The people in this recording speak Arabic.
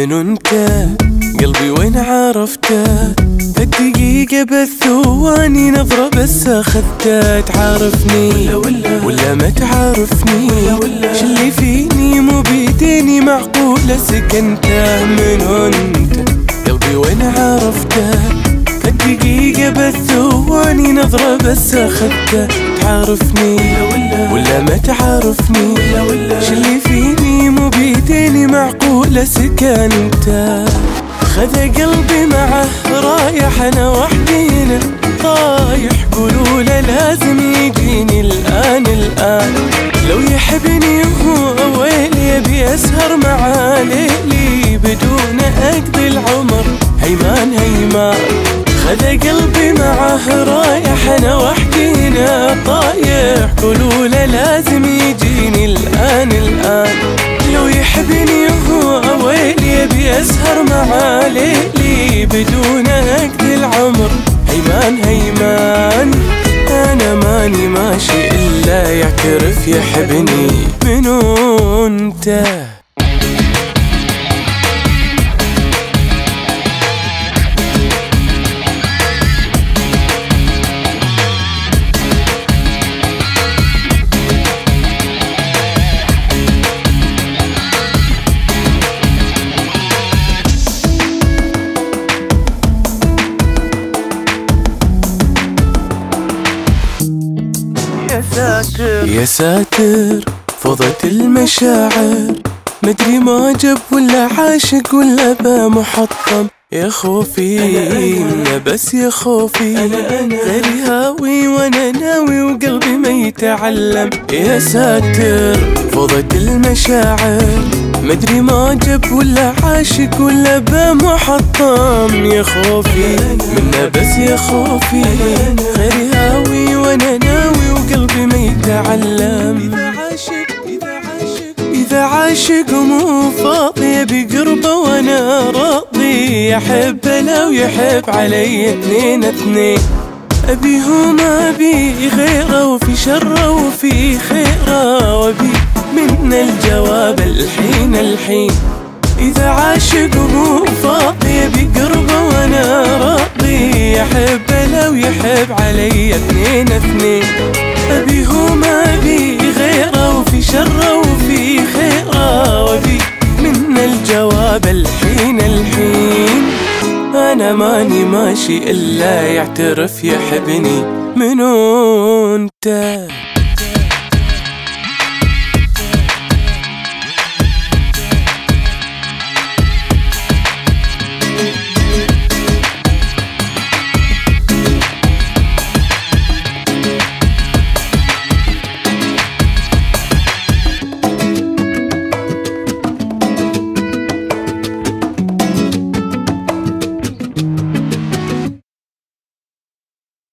منو انت قلبي وين عرفته؟ فالدقيقة بالثواني نظرة بس اخذته. تعرفني ولا ما تعرفني؟ شلي فيني مو بيديني معقولة سكنته. منو انت قلبي وين عرفته؟ فالدقيقة بالثواني نظرة بس اخذته. تعرفني ولا ما تعرفني؟ شلي فيني مو بيديني معقولة سكنته. خذ قلبي معه رايح انا وحدينا طايح. قولوله لازم يجيني الان. لو يحبني هو ويلي يبي اسهر معاه ليلي بدونه اقضي العمر هيمان. خذ قلبي معه رايح انا وحدينا طايح. قولوله لازم يجيني الان. لو يحبني هو ويلي يبي اسهر معاه ليلي بدونه اقضي العمر هيمان. انا ماني ماشي الا يعترف يحبني. منو انت؟ يا ساتر فضت المشاعر. مدري معجب ولا عاشق ولا بمحطم. يا خوفي بس يا خوفي غيري هاوي وانا ناوي وقلبي ما يتعلم. يا ساتر فضت المشاعر. مدري معجب ولا عاشق ولا بمحطم. يا خوفي منه بس يا خوفي غيري هاوي وانا ناوي وقلبي ما يتعلم. إذا عاشق ومو فاضي بقربه وانا راضي. يحب لو يحب علي اثنين. ابي هو ما ابي غيره وفي شره وفي خيره. وابي من الجواب الحين. إذا عاشق ومو فاضي بقربه وانا راضي. يحب لو يحب علي اثنين. ابي هو ما ابي غيره وفي شره وفي خيره. وابي من الجواب الحين. انا ماني ماشي الا يعترف يحبني. منو انت؟